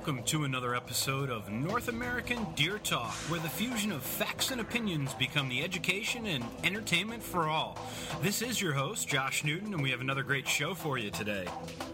welcome to another episode of North American Deer Talk, where the fusion of facts and opinions become the education and entertainment for all. This is your host, Josh Newton, and we have another great show for you today.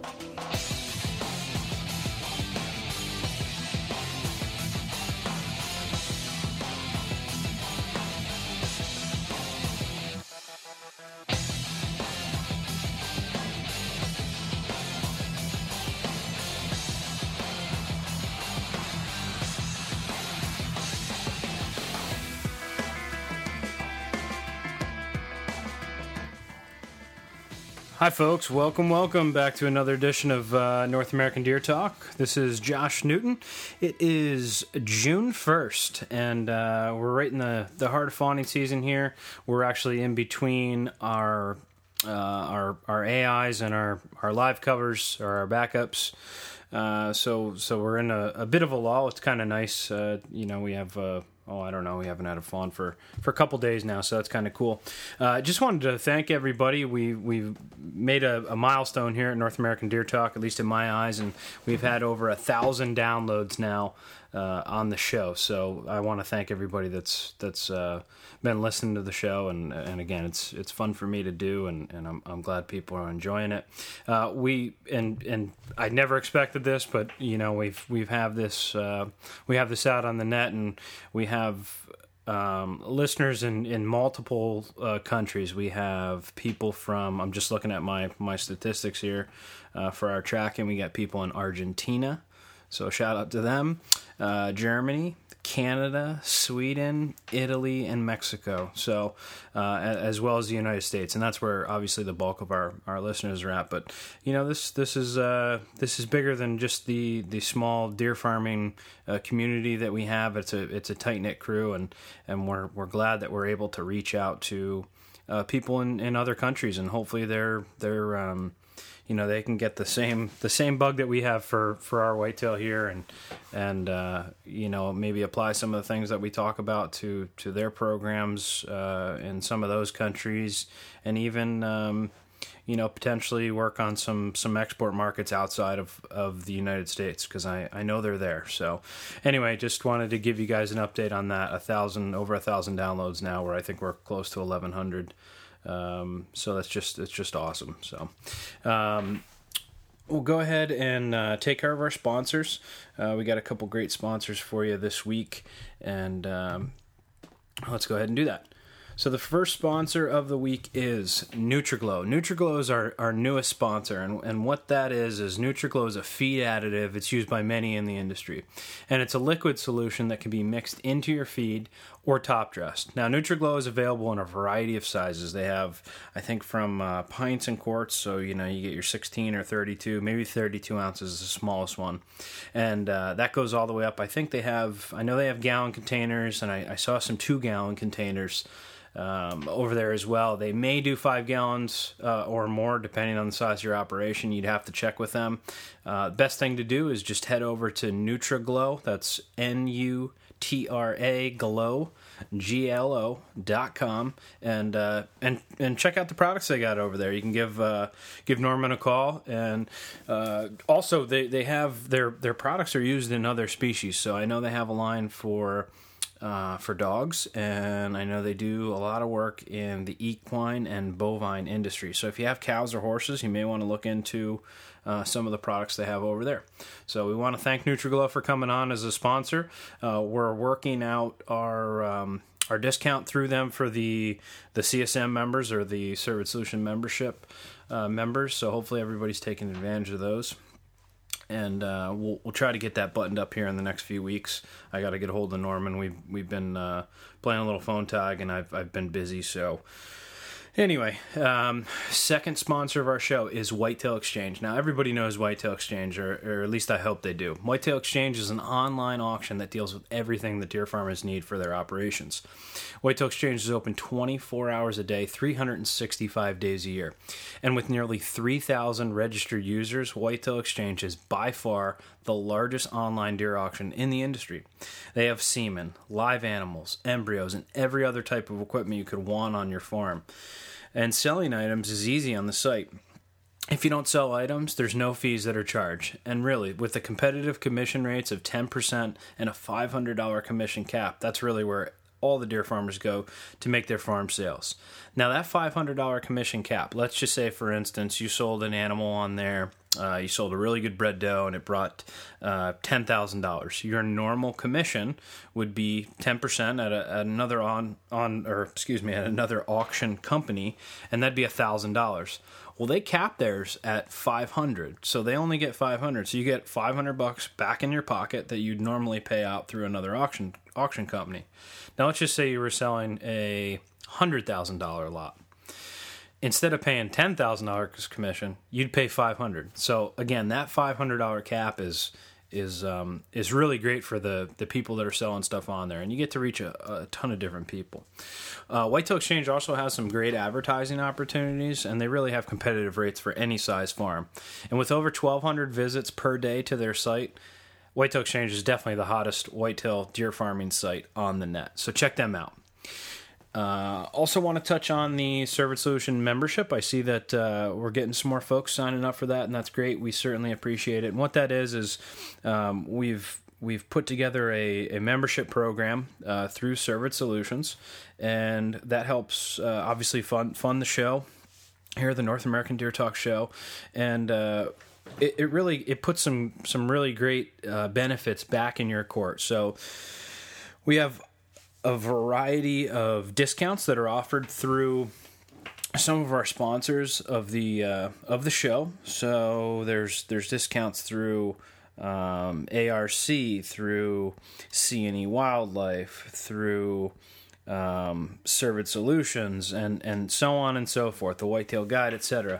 Hi folks, welcome back to another edition of North American Deer Talk. This is Josh Newton. It is June 1st, and we're right in the heart of fawning season here. We're actually in between our AIs and our live covers, or our backups. So we're in a bit of a lull. It's kind of nice. We have... we haven't had a fawn for a couple days now, so that's kind of cool. Just wanted to thank everybody. We've made a milestone here at North American Deer Talk, at least in my eyes, and we've had over 1,000 downloads now on the show. So I want to thank everybody that's been listening to the show, and again, it's fun for me to do, and I'm glad people are enjoying it. And I never expected this, but we have this out on the net, and we have listeners in multiple countries. We have people from, I'm just looking at my statistics here for our tracking. We got people in Argentina, so shout out to them. Germany, Canada, Sweden, Italy, and Mexico. So, as well as the United States, and that's where obviously the bulk of our listeners are at. But this is bigger than just the small deer farming community that we have. It's a tight knit crew, and we're glad that we're able to reach out to people in other countries, and hopefully they're they can get the same bug that we have for our whitetail here, and maybe apply some of the things that we talk about to their programs in some of those countries, and even potentially work on some export markets outside of the United States, because I know they're there. So anyway, just wanted to give you guys an update on that. Over 1,000 downloads now, where I think we're close to 1,100. So it's just awesome. So, we'll go ahead and take care of our sponsors. We got a couple great sponsors for you this week, and let's go ahead and do that. So the first sponsor of the week is Nutri-Glo. Nutri-Glo is our newest sponsor, and what that is Nutri-Glo is a feed additive. It's used by many in the industry, and it's a liquid solution that can be mixed into your feed or top dressed. Now, Nutri-Glo is available in a variety of sizes. They have, I think, from pints and quarts, so you get your 16 or 32, maybe 32 ounces is the smallest one, and that goes all the way up. I know they have gallon containers, and I saw some 2-gallon containers over there as well. They may do 5 gallons or more, depending on the size of your operation. You'd have to check with them. Best thing to do is just head over to Nutri-Glo. That's Nutra Glo.com, and check out the products they got over there. You can give Norman a call, and also they have their products are used in other species. So I know they have a line for dogs, and I know they do a lot of work in the equine and bovine industry. So if you have cows or horses, you may want to look into some of the products they have over there. So we want to thank Nutri-Glo for coming on as a sponsor. We're working out our discount through them for the CSM members, or the Cervid Solution membership members. So hopefully everybody's taking advantage of those. And we'll try to get that buttoned up here in the next few weeks. I got to get a hold of Norman. We've been playing a little phone tag, and I've been busy. So anyway, second sponsor of our show is Whitetail Exchange. Now, everybody knows Whitetail Exchange, or at least I hope they do. Whitetail Exchange is an online auction that deals with everything that deer farmers need for their operations. Whitetail Exchange is open 24 hours a day, 365 days a year. And with nearly 3,000 registered users, Whitetail Exchange is by far the largest online deer auction in the industry. They have semen, live animals, embryos, and every other type of equipment you could want on your farm. And selling items is easy on the site. If you don't sell items, there's no fees that are charged. And really, with the competitive commission rates of 10% and a $500 commission cap, that's really where all the deer farmers go to make their farm sales. Now, that $500 commission cap, let's just say, for instance, you sold an animal on there. You sold a really good bred doe, and it brought $10,000. Your normal commission would be 10% at another at another auction company, and that'd be $1,000. Well, they cap theirs at $500, so they only get $500. So you get $500 back in your pocket that you'd normally pay out through another auction company. Now, let's just say you were selling a $100,000 lot. Instead of paying $10,000 commission, you'd pay $500. So again, that $500 cap is really great for the people that are selling stuff on there, and you get to reach a ton of different people. Whitetail Exchange also has some great advertising opportunities, and they really have competitive rates for any size farm. And with over 1,200 visits per day to their site, Whitetail Exchange is definitely the hottest whitetail deer farming site on the net. So check them out. Also want to touch on the Cervid Solution membership. I see that we're getting some more folks signing up for that, and that's great. We certainly appreciate it. And what that is we've put together a membership program through Cervid Solutions, and that helps obviously fund the show here, the North American Deer Talk show, and it puts some really great benefits back in your court. So we have a variety of discounts that are offered through some of our sponsors of the show. So there's discounts through ARC, through C&E Wildlife, through Cervid Solutions, and so on and so forth. The Whitetail Guide, etc.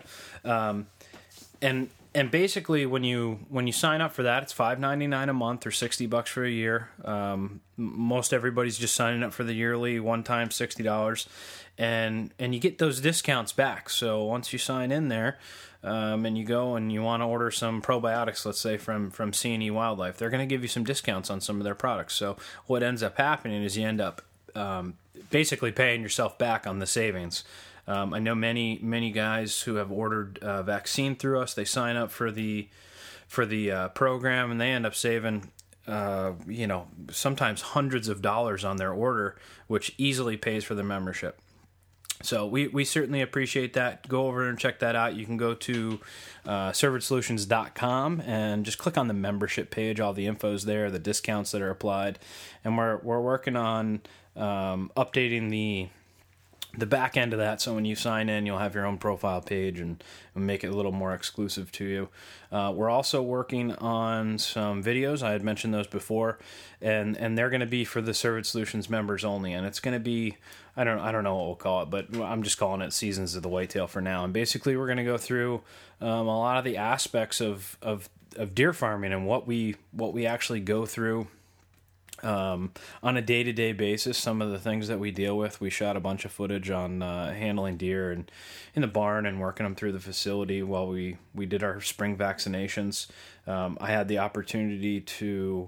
And basically, when you sign up for that, it's $5.99 a month or $60 for a year. Most everybody's just signing up for the yearly one-time $60, and you get those discounts back. So once you sign in there, and you go and you want to order some probiotics, let's say from C&E Wildlife, they're going to give you some discounts on some of their products. So what ends up happening is you end up basically paying yourself back on the savings. I know many guys who have ordered vaccine through us. They sign up for the program, and they end up saving sometimes hundreds of dollars on their order, which easily pays for the membership. So we certainly appreciate that. Go over and check that out. You can go to cervidsolutions.com and just click on the membership page. All the info's there, the discounts that are applied, and we're working on updating the back end of that, so when you sign in, you'll have your own profile page and make it a little more exclusive to you. We're also working on some videos. I had mentioned those before, and they're going to be for the Cervid Solutions members only. And it's going to be, I don't know what we'll call it, but I'm just calling it Seasons of the Whitetail for now. And basically, we're going to go through a lot of the aspects of deer farming and what we actually go through. On a day-to-day basis, some of the things that we deal with. We shot a bunch of footage on handling deer and in the barn and working them through the facility while we did our spring vaccinations. I had the opportunity to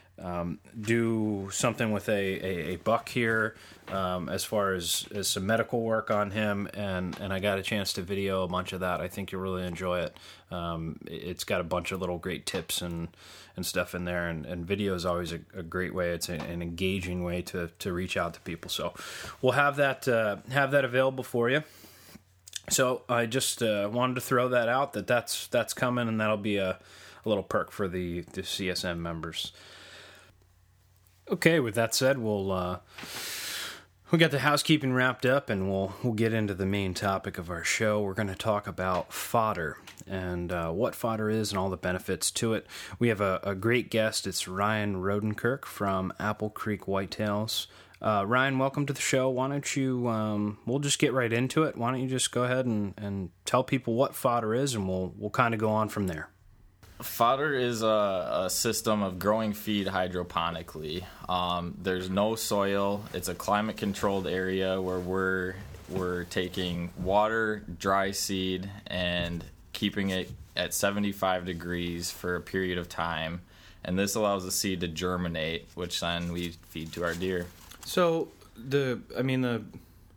do something with a buck here as far as some medical work on him, and I got a chance to video a bunch of that. I think you'll really enjoy it. It's got a bunch of little great tips and stuff in there, and video is always a great way. It's an engaging way to reach out to people. So we'll have that available for you. So I just wanted to throw that out, that's coming, and that'll be a little perk for the CSM members. Okay, with that said, we got the housekeeping wrapped up, and we'll get into the main topic of our show. We're going to talk about fodder and what fodder is and all the benefits to it. We have a great guest. It's Ryan Rodenkirk from Apple Creek Whitetails. Ryan, welcome to the show. Why don't you, we'll just get right into it. Why don't you just go ahead and tell people what fodder is, and we'll kind of go on from there. Fodder is a system of growing feed hydroponically. There's no soil. It's a climate-controlled area where we're taking water, dry seed, and keeping it at 75 degrees for a period of time. And this allows the seed to germinate, which then we feed to our deer. So,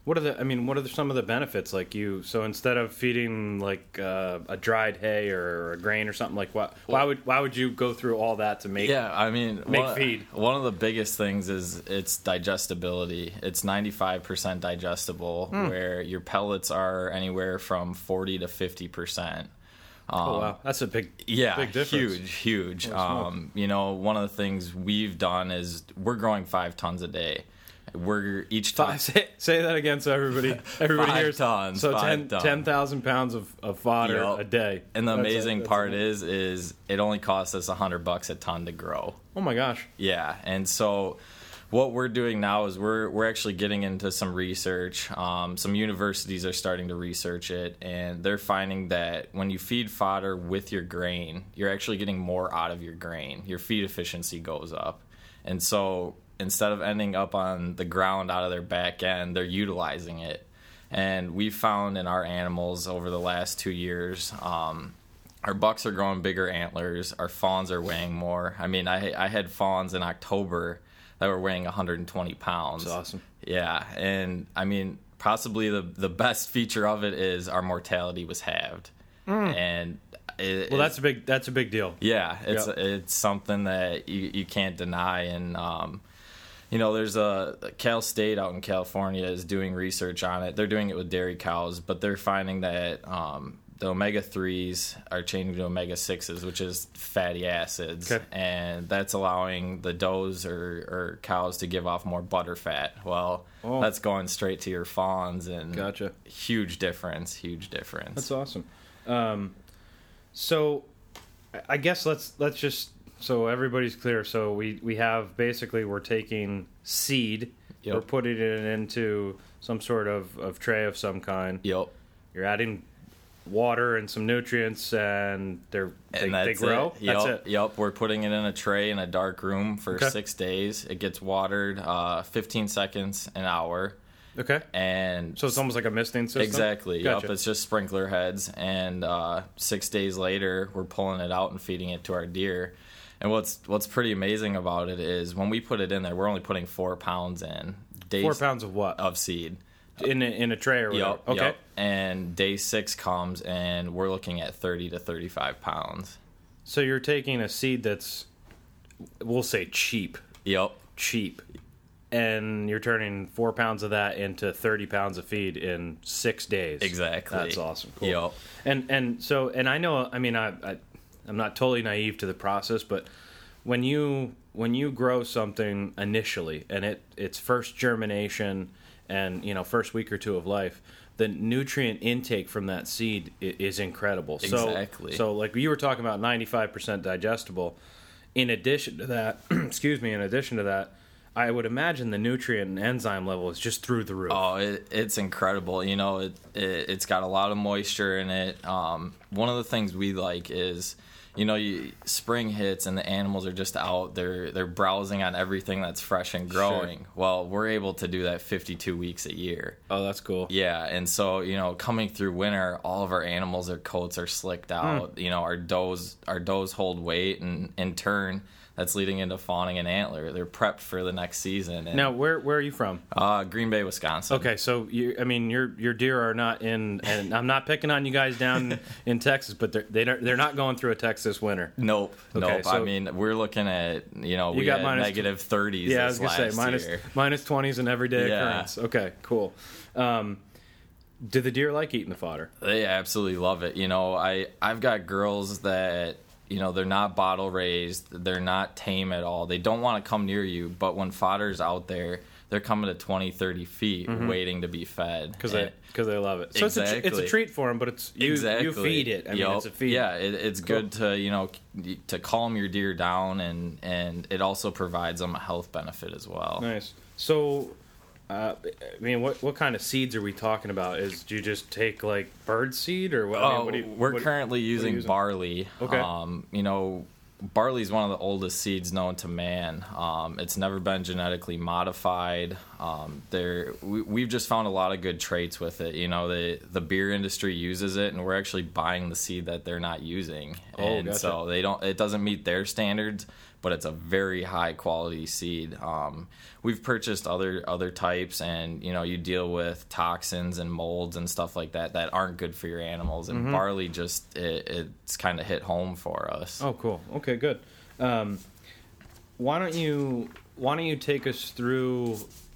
some of the benefits? Like so instead of feeding like a dried hay or a grain or something, like why would you go through all that to make feed? One of the biggest things is its digestibility. It's 95% digestible, where your pellets are anywhere from 40 to 50%. Oh wow, that's a big difference. Huge. One of the things we've done is we're growing 5 tons a day. We're each ton. Say that again, so everybody hears. 5 tons. So 10,000 pounds of fodder a day. And the amazing part is it only costs us $100 a ton to grow. Oh my gosh. Yeah, and so what we're doing now is we're actually getting into some research. Some universities are starting to research it, and they're finding that when you feed fodder with your grain, you're actually getting more out of your grain. Your feed efficiency goes up, and so instead of ending up on the ground out of their back end, they're utilizing it. And we found in our animals over the last 2 years, our bucks are growing bigger antlers. Our fawns are weighing more. I mean, I had fawns in October that were weighing 120 pounds. That's awesome. Yeah, and I mean, possibly the best feature of it is our mortality was halved. And that's a big deal. Yeah, it's something that you can't deny. And there's a Cal State out in California is doing research on it. They're doing it with dairy cows, but they're finding that the omega-3s are changing to omega-6s, which is fatty acids. Okay. And that's allowing the does or cows to give off more butter fat. Well, that's going straight to your fawns, and gotcha. Huge difference. That's awesome. So I guess let's just, so everybody's clear. So we have basically, we're taking seed, we're putting it into some sort of tray of some kind. Yep. You're adding water and some nutrients, and they grow. Yep. That's it. Yep. We're putting it in a tray in a dark room for 6 days. It gets watered 15 seconds an hour. Okay. And so it's almost like a misting system? Exactly. Gotcha. Yep. It's just sprinkler heads. And 6 days later, we're pulling it out and feeding it to our deer. And what's pretty amazing about it is when we put it in there, we're only putting 4 pounds in. 4 pounds of what? Of seed. In a tray or whatever? Yep. Okay. Yep. And day 6 comes, and we're looking at 30 to 35 pounds. So you're taking a seed that's, we'll say cheap. Yep. Cheap. And you're turning 4 pounds of that into 30 pounds of feed in 6 days. Exactly. That's awesome. Cool. Yep. And I know, I mean, I'm not totally naive to the process, but when you grow something initially and it's first germination and first week or two of life, the nutrient intake from that seed is incredible. Exactly. So like you were talking about 95% digestible. In addition to that, I would imagine the nutrient and enzyme level is just through the roof. Oh, it's incredible. It's got a lot of moisture in it. One of the things we like is, spring hits and the animals are just out. They're browsing on everything that's fresh and growing. Sure. Well, we're able to do that 52 weeks a year. Oh, that's cool. Yeah, and so coming through winter, all of our animals, their coats are slicked out. Our does hold weight, and in turn, that's leading into fawning and antler. They're prepped for the next season. And, now, where are you from? Green Bay, Wisconsin. Okay, so your deer are not in, and I'm not picking on you guys down in Texas, but they're not going through a Texas winter. Nope. So, we're looking at we got negative 30s. Yeah, I was gonna say minus 20s an everyday occurrence. Okay, cool. Do the deer like eating the fodder? They absolutely love it. I've got girls that, they're not bottle raised. They're not tame at all. They don't want to come near you, but when fodder's out there, they're coming to 20, 30 feet waiting to be fed. Because they love it. So exactly. it's a treat for them, but it's you feed it. I mean, it's a feed. Yeah, it's cool. Good to, to calm your deer down, and it also provides them a health benefit as well. Nice. So, what kind of seeds are we talking about? Do you just take like bird seed or what? We're currently using barley. Okay. Barley is one of the oldest seeds known to man. It's never been genetically modified. We've just found a lot of good traits with it. The beer industry uses it, and we're actually buying the seed that they're not using. Gotcha. So it doesn't meet their standards, but it's a very high quality seed. We've purchased other types, and you deal with toxins and molds and stuff like that aren't good for your animals. And barley just it's kind of hit home for us. Oh, cool. Okay, good. Why don't you take us through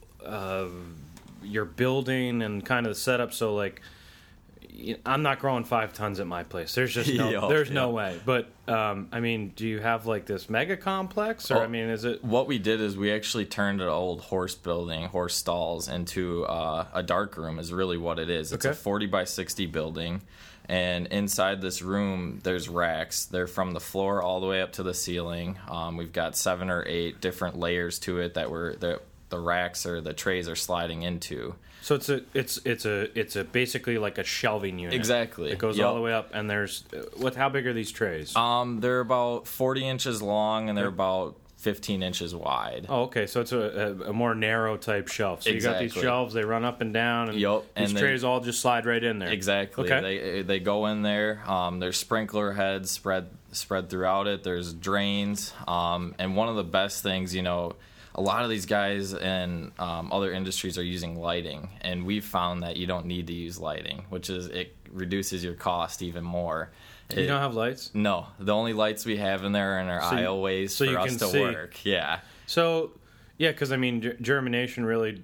your building and kind of the setup? So, like, I'm not growing 5 tons at my place. There's just no way. But I mean, do you have like this mega complex, or I mean, is it? What we did is we actually turned an old horse stalls into a dark room. Is really what it is. It's a 40 by 60 building. And inside this room, there's racks. They're from the floor all the way up to the ceiling. We've got 7 or 8 different layers to it that the racks or the trays are sliding into. So it's a basically like a shelving unit. Exactly. It goes all the way up, and there's how big are these trays? They're about 40 inches long, and they're about 15 inches wide. Oh, okay. So it's a more narrow type shelf. So you got these shelves, they run up and down, and these trays all just slide right in there. Exactly. Okay. They go in there. There's sprinkler heads spread throughout it. There's drains. And one of the best things, a lot of these guys in other industries are using lighting, and we've found that you don't need to use lighting, it reduces your cost even more. You don't have lights? No. The only lights we have in there are in our aisleways for us to work. Yeah. So, yeah, because, I mean, germination really,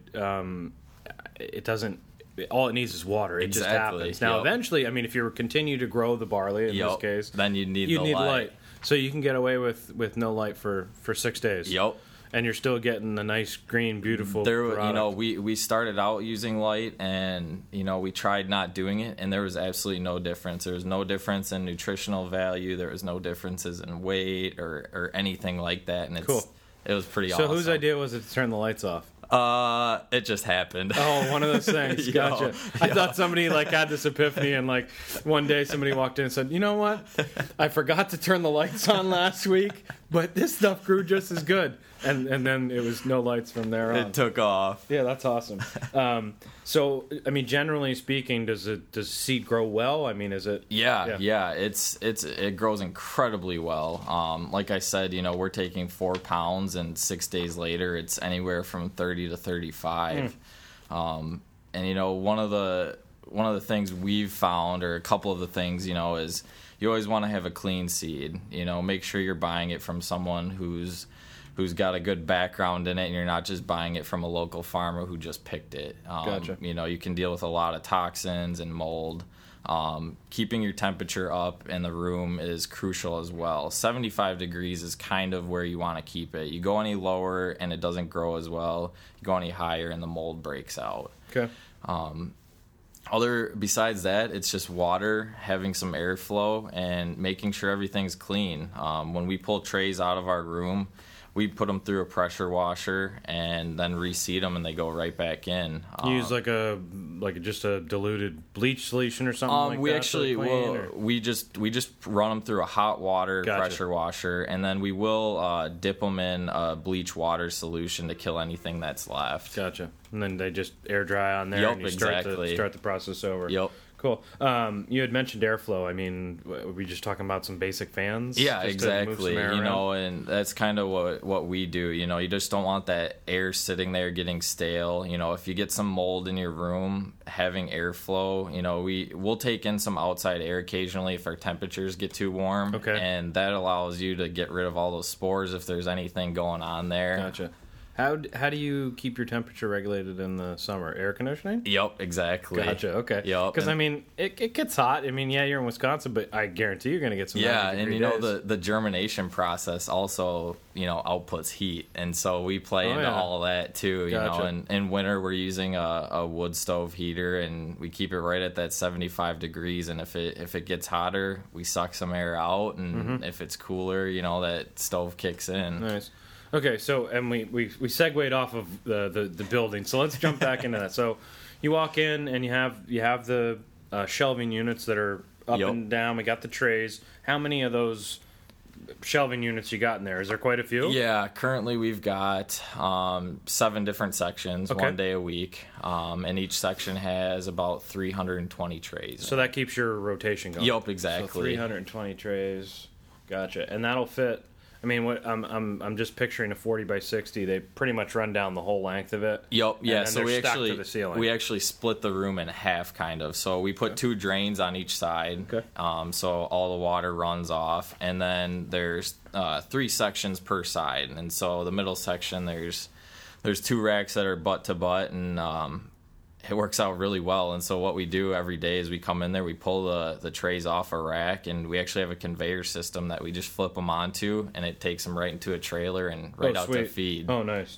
it doesn't, all it needs is water. It just happens. Now, eventually, I mean, if you continue to grow the barley, in this case, then you need light. So you can get away with no light for 6 days. Yep. And you're still getting the nice, green, beautiful product. We started out using light, and, we tried not doing it, and there was absolutely no difference. There was no difference in nutritional value. There was no differences in weight or anything like that. And it was pretty awesome. So whose idea was it to turn the lights off? It just happened. Oh, one of those things. Gotcha. I thought somebody had this epiphany, and one day somebody walked in and said, "You know what? I forgot to turn the lights on last week, but this stuff grew just as good." And then it was no lights from there on. It took off. Yeah, that's awesome. So, I mean, generally speaking, does seed grow well? I mean, is it? Yeah. It grows incredibly well. Like I said, we're taking 4 pounds, and 6 days later, it's anywhere from 30 to 35. And one of the things we've found, or a couple of the things, is you always want to have a clean seed. Make sure you're buying it from someone who's got a good background in it, and you're not just buying it from a local farmer who just picked it. Gotcha. You can deal with a lot of toxins and mold. Keeping your temperature up in the room is crucial as well. 75 degrees is kind of where you want to keep it. You go any lower and it doesn't grow as well. You go any higher and the mold breaks out. Okay. Besides that, it's just water, having some airflow, and making sure everything's clean. When we pull trays out of our room, we put them through a pressure washer and then reseed them, and they go right back in. You use just a diluted bleach solution or something we actually we just run them through a hot water pressure washer, and then we will dip them in a bleach water solution to kill anything that's left. Gotcha. And then they just air dry on there, and you start the process over. Yep. Cool. You had mentioned airflow. I mean, were we just talking about some basic fans? Yeah, exactly. And that's kind of what we do. You just don't want that air sitting there getting stale. If you get some mold in your room, having airflow, we'll take in some outside air occasionally if our temperatures get too warm. Okay. And that allows you to get rid of all those spores if there's anything going on there. Gotcha. How do you keep your temperature regulated in the summer? Air conditioning? Yep, exactly. Gotcha, okay. Yep. Because, I mean, it gets hot. I mean, yeah, you're in Wisconsin, but I guarantee you're going to get some 90-degree days. The germination process also, outputs heat. And so we play into all of that, too. Gotcha. In winter, we're using a wood stove heater, and we keep it right at that 75 degrees. And if it gets hotter, we suck some air out. And if it's cooler, that stove kicks in. Nice. Okay, so, and we segued off of the building, so let's jump back into that. So you walk in and you have the shelving units that are up and down. We got the trays. How many of those shelving units you got in there? Is there quite a few? Yeah, currently we've got 7 different sections, 1 day a week, and each section has about 320 trays. So that keeps your rotation going. Yep, exactly. So 320 trays. Gotcha. And that'll fit. I mean, what I'm just picturing a 40 by 60. They pretty much run down the whole length of it. Yep. Yeah. And So we to the ceiling. actually split the room in half, kind of. So we put 2 drains on each side. Okay. So all the water runs off, and then there's 3 sections per side, and so the middle section there's 2 racks that are butt to butt, and it works out really well. And so what we do every day is we come in there, we pull the trays off a rack, and we actually have a conveyor system that we just flip them onto, and it takes them right into a trailer and right out to feed. Oh, nice.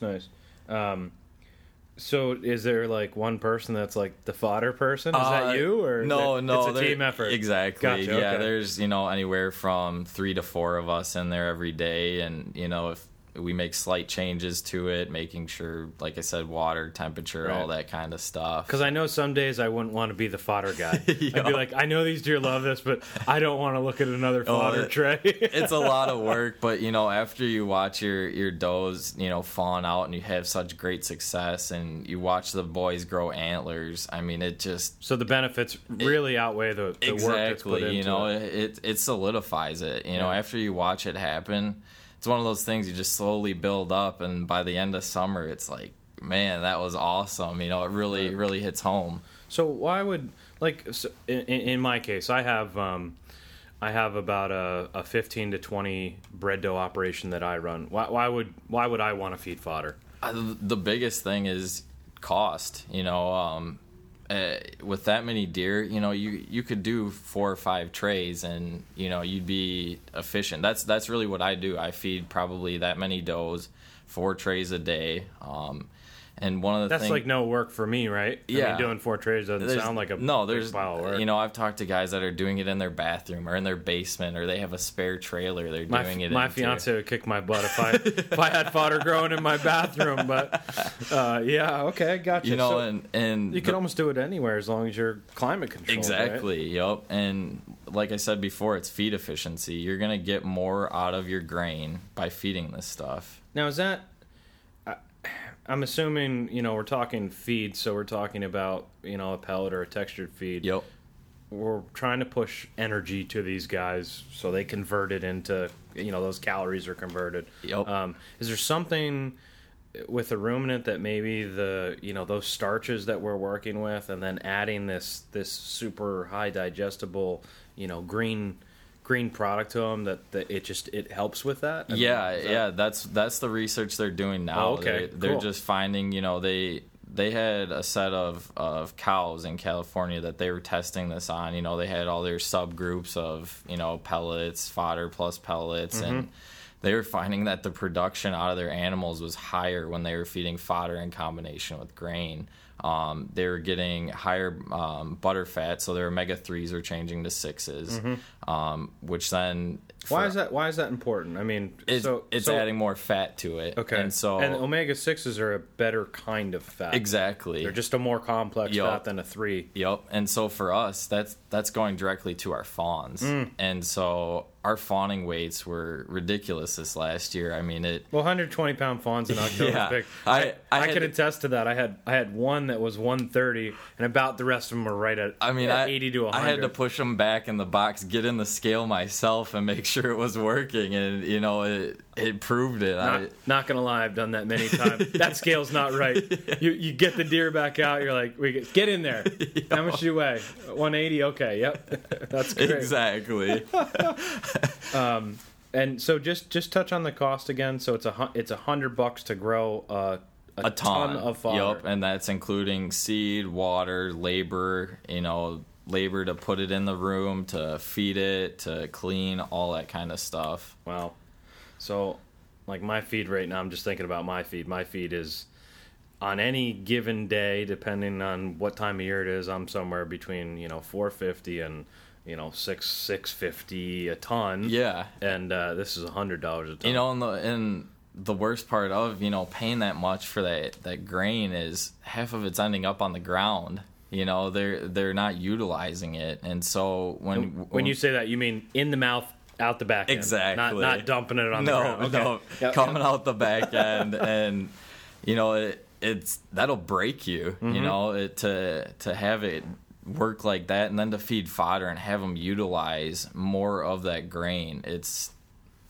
So is there like one person that's like the fodder person? Is that you, or no? It's a team effort. Exactly. Gotcha, yeah, okay. there's anywhere from 3 to 4 of us in there every day, and if we make slight changes to it, making sure, like I said, water, temperature, Right. all that kind of stuff. Because I know some days I wouldn't want to be the fodder guy. I'd be like, I know these deer love this, but I don't want to look at another fodder tray. It's a lot of work, but after you watch your does fawn out and you have such great success, and you watch the boys grow antlers, I mean, it just So the benefits really outweigh the work that's put into it. It solidifies it. After you watch it happen, it's one of those things you just slowly build up, and by the end of summer, it's like, man, that was awesome. It really hits home. So why would, in my case, I have about a 15 to 20 bred doe operation that I run. Why would I want to feed fodder? The biggest thing is cost. With that many deer, you could do 4 or 5 trays, and you'd be efficient. That's really what I do. I feed probably that many does, 4 trays a day. And one of the that's like no work for me, right? Yeah, I mean, doing 4 trays doesn't sound like a big pile of work. I've talked to guys that are doing it in their bathroom or in their basement, or they have a spare trailer they're doing it. My fiance would kick my butt if I had fodder growing in my bathroom. But yeah, okay, gotcha. And you can almost do it anywhere as long as you're climate controlled. Exactly. Right? Yep. And like I said before, it's feed efficiency. You're gonna get more out of your grain by feeding this stuff. Now, is that? I'm assuming, we're talking feed, so we're talking about, a pellet or a textured feed. Yep. We're trying to push energy to these guys so they convert it into, those calories are converted. Yep. Is there something with a ruminant that maybe those starches that we're working with, and then adding this super high digestible, green product to them that it helps with that? That's the research they're doing now. Oh, okay, they're cool. just finding, they had a set of cows in California that they were testing this on. They had all their subgroups of pellets, fodder plus pellets, and they were finding that the production out of their animals was higher when they were feeding fodder in combination with grain. They were getting higher butter fat, so their omega-3s are changing to 6s, which then... Why is that important? I mean, it's adding more fat to it. Okay. And omega-6s are a better kind of fat. Exactly. They're just a more complex fat than a 3. Yep. And so for us, that's going directly to our fawns. And so our fawning weights were ridiculous this last year. I mean, 120-pound fawns in October. Yeah. I could attest to that. I had one that was 130, and about the rest of them were right at 80 to 100. I had to push them back in the box, get in the scale myself, and make sure it was working. And it proved it. Not gonna lie, I've done that many times. That scale's not right. You get the deer back out. You're like, get in there. How much do you weigh? 180. Okay. Yep. That's great. Exactly. And so just touch on the cost again. So it's $100 to grow a ton of fodder. Yep, and that's including seed, water, labor. Labor to put it in the room, to feed it, to clean, all that kind of stuff. Wow. So, like my feed right now, I'm just thinking about my feed. My feed is, on any given day, depending on what time of year it is, I'm somewhere between $450 and $650 a ton. Yeah. And this is $100 a ton. And the worst part of paying that much for that grain is half of it's ending up on the ground. They're not utilizing it, and so when you say that, you mean in the mouth, out the back end. Exactly. Not dumping it on the ground. Okay. No, Yep. Coming out the back end, and it's that'll break you. To have it work like that, and then to feed fodder and have them utilize more of that grain. It's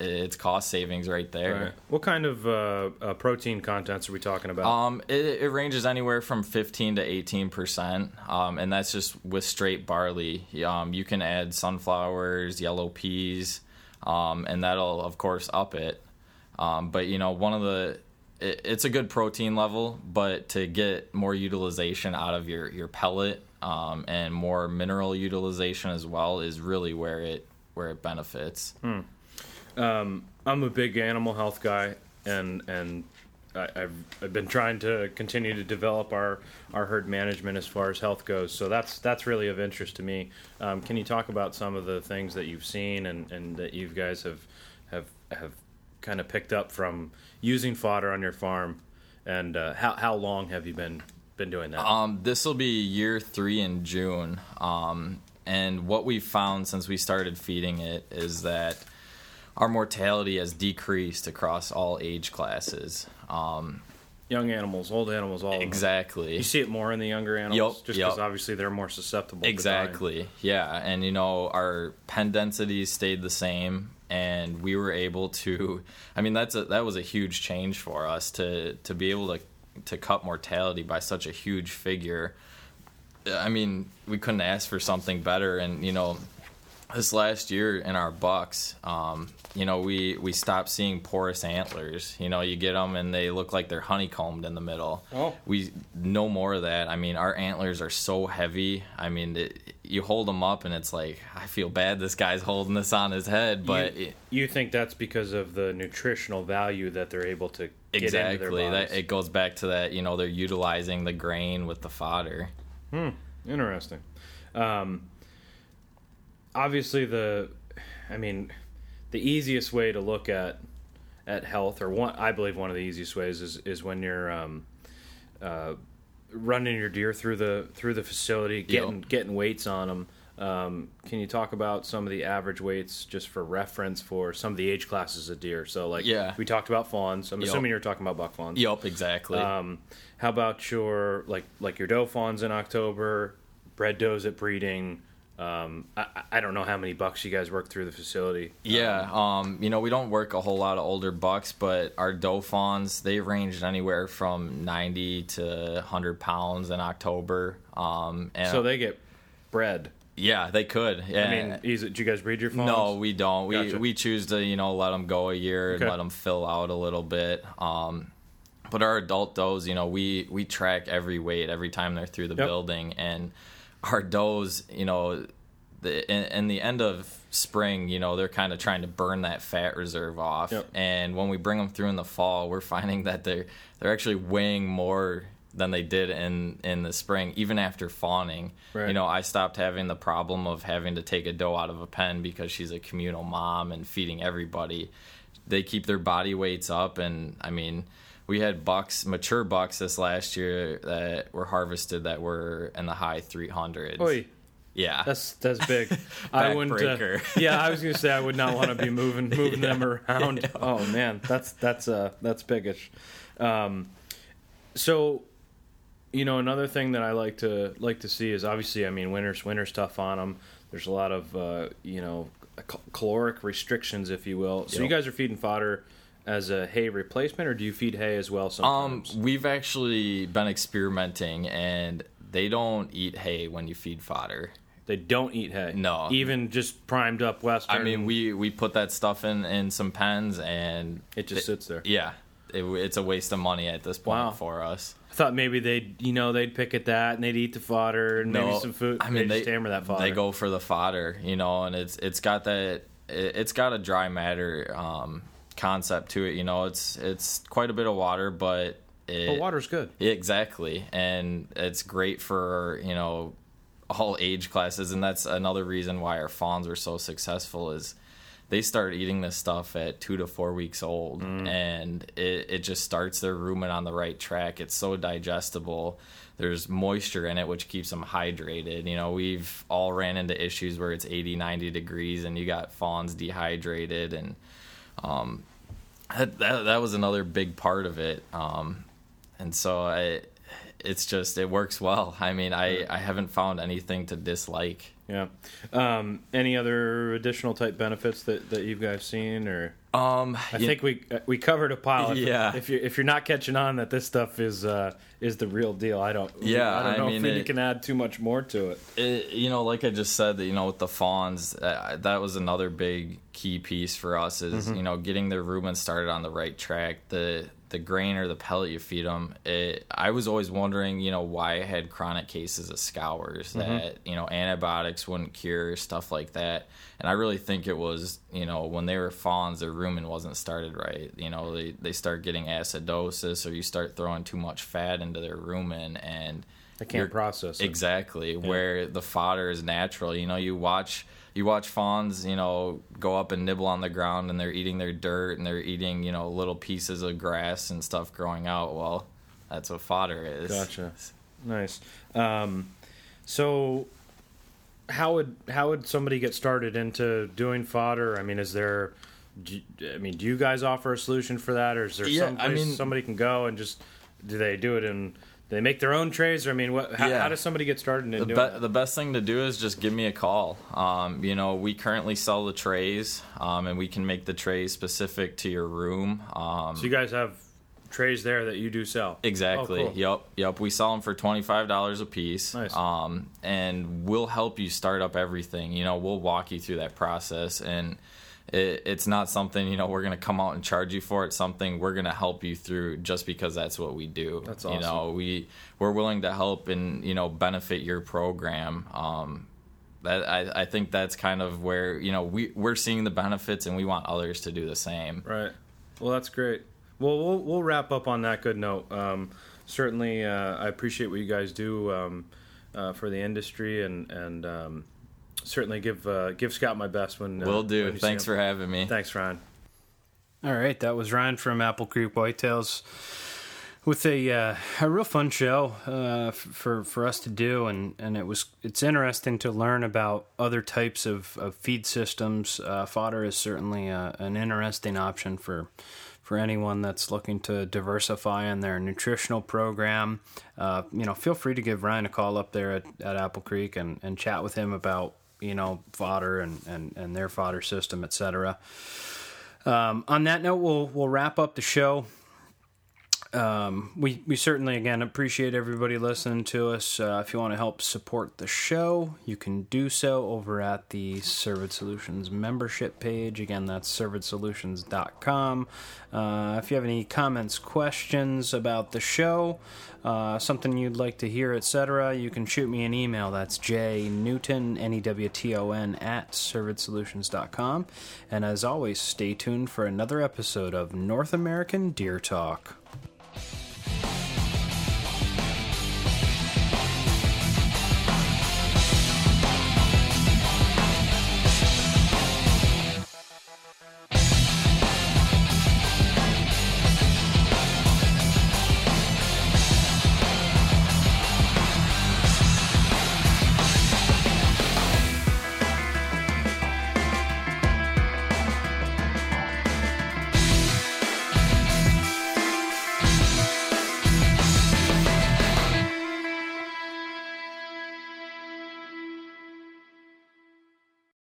it's cost savings right there. Right. What kind of protein contents are we talking about? It ranges anywhere from 15 to 18%, and that's just with straight barley. You can add sunflowers, yellow peas, and that'll of course up it. But it's a good protein level, but to get more utilization out of your pellet and more mineral utilization as well is really where it benefits. I'm a big animal health guy, and I've been trying to continue to develop our herd management as far as health goes. So that's really of interest to me. Can you talk about some of the things that you've seen and that you guys have kind of picked up from using fodder on your farm, and how long have you been doing that? This will be year 3 in June. And what we've found since we started feeding it is that our mortality has decreased across all age classes. Young animals, old animals, all exactly. Of them. You see it more in the younger animals, yep, just because obviously they're more susceptible. Exactly, yeah. And our pen density stayed the same, and we were able to. I mean, that was a huge change for us to be able to cut mortality by such a huge figure. I mean, we couldn't ask for something better. And this last year in our bucks, we stopped seeing porous antlers. You get them and they look like they're honeycombed in the middle. Oh. We no more of that. I mean, our antlers are so heavy. I mean, you hold them up and it's like, I feel bad this guy's holding this on his head. But you think that's because of the nutritional value that they're able to get into their bodies? Exactly. It goes back to that. They're utilizing the grain with the fodder. Interesting. Obviously, the easiest way to look at health, I believe one of the easiest ways is when you're running your deer through the facility, getting weights on them. Can you talk about some of the average weights just for reference for some of the age classes of deer? So we talked about fawns. I'm assuming you're talking about buck fawns. Yep, exactly. How about your your doe fawns in October, bred does at breeding? I don't know how many bucks you guys work through the facility. Yeah, we don't work a whole lot of older bucks, but our doe fawns, they ranged anywhere from 90 to 100 pounds in October. So they get bred. Yeah, they could. Yeah. I mean, do you guys breed your fawns? No, we don't. Gotcha. We choose to let them go a year and let them fill out a little bit. But our adult does, we track every weight every time they're through the building, and our does, in the end of spring, they're kind of trying to burn that fat reserve off. Yep. And when we bring them through in the fall, we're finding that they're actually weighing more than they did in the spring, even after fawning. Right. I stopped having the problem of having to take a doe out of a pen because she's a communal mom and feeding everybody. They keep their body weights up, and I mean, we had mature bucks this last year that were harvested that were in the high 300s. Oy. Yeah, that's big. I wouldn't. I was gonna say I would not want to be moving them around. Oh man, that's biggish. So, another thing that I like to see is obviously, I mean, winter's tough on them. There's a lot of caloric restrictions, if you will. So you guys are feeding fodder as a hay replacement, or do you feed hay as well sometimes? We've actually been experimenting, and they don't eat hay when you feed fodder. They don't eat hay? No. Even just primed up Western? I mean, we put that stuff in some pens, and it just sits there. Yeah. It's a waste of money at this point for us. I thought maybe they'd pick at that and they'd eat the fodder and maybe some food. I mean, they just hammer that fodder. They go for the fodder, and it's got a dry matter concept to it. It's quite a bit of water, but water's good. Exactly, and it's great for all age classes, and that's another reason why our fawns were so successful is they start eating this stuff at 2 to 4 weeks old, and it just starts their rumen on the right track. It's so digestible. There's moisture in it, which keeps them hydrated. We've all ran into issues where it's 80, 90 degrees, and you got fawns dehydrated, and that was another big part of it. And so it's just, it works well. I mean, I haven't found anything to dislike. Yeah. Any other additional type benefits that you guys seen, or? I think we covered a pile. Yeah. If you're not catching on that this stuff is the real deal, I don't know if you can add too much more to it. Like I just said, that with the fawns, that was another big key piece for us is getting their rumen started on the right track. The grain or the pellet you feed them. I was always wondering, why I had chronic cases of scours that antibiotics wouldn't cure, stuff like that. And I really think it was, when they were fawns, their rumen wasn't started right. They start getting acidosis, or you start throwing too much fat into their rumen, and they can't process it. Exactly. Yeah. Where the fodder is natural. You watch fawns, go up and nibble on the ground, and they're eating their dirt, and they're eating, little pieces of grass and stuff growing out. Well, that's what fodder is. Gotcha. Nice. So how would somebody get started into doing fodder? I mean, do you guys offer a solution for that, or is there some place somebody can go and just, do they do it in, they make their own trays? Or, I mean, how does somebody get started in doing that? The best thing to do is just give me a call. We currently sell the trays, and we can make the trays specific to your room. So you guys have trays there that you do sell? Exactly. Oh, cool. Yep. We sell them for $25 a piece. Nice. And we'll help you start up everything. We'll walk you through that process, and it's not something we're going to come out and charge you for. It's something we're going to help you through just because that's what we do. That's awesome. We're willing to help and benefit your program. I think that's kind of where we're seeing the benefits, and we want others to do the same. Right. Well, that's great. Well, we'll wrap up on that good note. Certainly, I appreciate what you guys do for the industry, and certainly give Scott my best when. Will do. Thanks for having me. Thanks, Ryan. All right, that was Ryan from Apple Creek Whitetails with a real fun show for us to do, and it's interesting to learn about other types of feed systems. Fodder is certainly an interesting option for anyone that's looking to diversify in their nutritional program. Feel free to give Ryan a call up there at Apple Creek and chat with him about fodder and their fodder system, etc. On that note, we'll wrap up the show. We certainly, again, appreciate everybody listening to us. If you want to help support the show, you can do so over at the Cervid Solutions membership page. Again, that's cervidsolutions.com. If you have any comments, questions about the show, something you'd like to hear, etc., you can shoot me an email. That's jnewton, Newton, at cervidsolutions.com. And as always, stay tuned for another episode of North American Deer Talk.